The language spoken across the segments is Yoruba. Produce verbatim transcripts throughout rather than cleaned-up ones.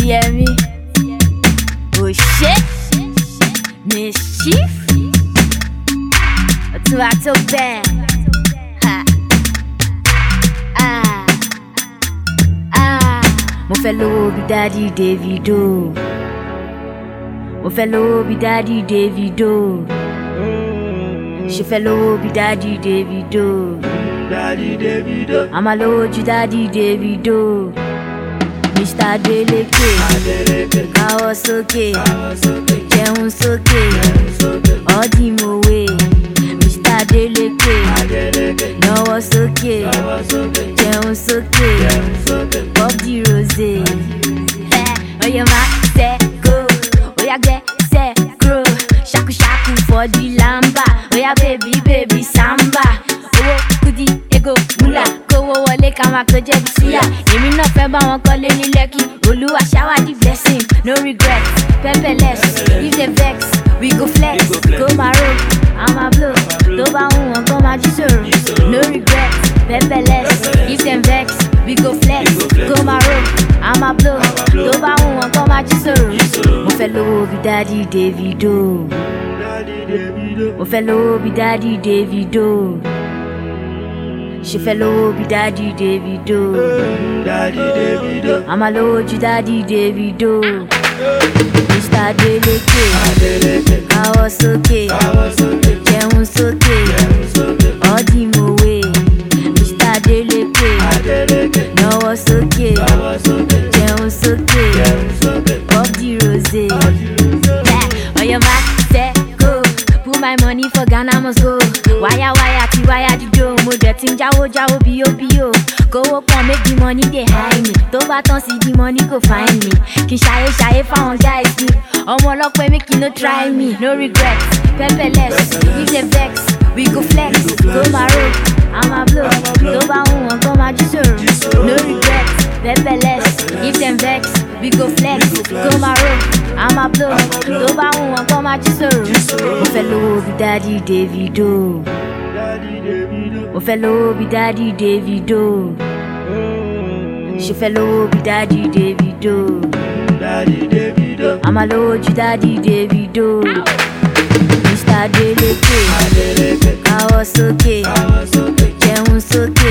hear me? Oh shit, mischief. To act so bad. Ha. Ah. Ah. Mo fẹ́ lówó bí Daddy Davido. Mo fẹ́ lówó bí Daddy Davido. She fẹ́ lówó bí Daddy Davido. Daddy Davido. I'ma lówó ju Daddy Davido. Mister Adeleke, káwọ́ sókè, jẹun sókè, ọdìmọ̀wé. Mister Adeleke, náwó sókè, jẹun sókè, pop the rose. Oya ma ṣe go, oya gbẹ ṣe kúrò, ṣakuṣaku for the lamba. Oya baby baby samba, owó kudi ego mula. Kówó wọlé ká máa kó jẹ́ bí síyà. Èmi náà fẹ́ bá wọn kọ́lé ní Lẹ́kì. Olúwa shower the blessing, no regret, pepperless. If they vex, we go flex. Go maro, I'ma blow. Tó bá ń wọn kọ́ máa jí sòrò. No regret, pepperless. If them vex, we go flex. Go maro, I'ma blow. Tó bá ń wọn kọ́ máa jí sòrò. Mo fẹ́ lówó bí Daddy Davido. Mo fẹ́ lówó bí Daddy Davido. She fẹ́ lówó bí Daddy Davido. Daddy Davido. I'ma lówó ju Daddy Davido. Mister Adeleke, káwọ́ sókè, jẹun sókè, ọdìmọ̀wé. Mister Adeleke, náwó sókè, jẹun sókè, pop the rose. Oya ma ṣe go, put my money for Ghana must go. Wire wire ti wire di do, mo dẹ̀ ti ń jáwó jáwó bí ó bí ó. Kówó pọ̀ make the money dey high me. Tó bá tán sí the money go find me. Kì í ṣayé ṣayé fáwọn guys mi. Ọmọ ọlọ́pẹ́ make you no try me. No regret, pepperless. If they vex, we go flex. Go maro, I'ma blow. Tó bá ń wọn kọ́ máa jí sòrò. No regret, pepperless. If them vex, we go flex. Go maro, I'ma blow. Tó bá ń wọn kọ́ máa jí sòrò. Mo fẹ́ lówó bí Daddy Davido. Mo fẹ́ lówó bí Daddy Davido. She fẹ́ lówó bí Daddy Davido. Daddy Davido. I'ma lówó ju Daddy Davido. Mister Adeleke, káwọ́ sókè, jẹun sókè,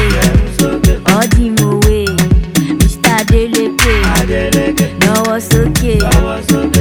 ọdìmọ̀wé. Mister Adeleke, náwó sókè,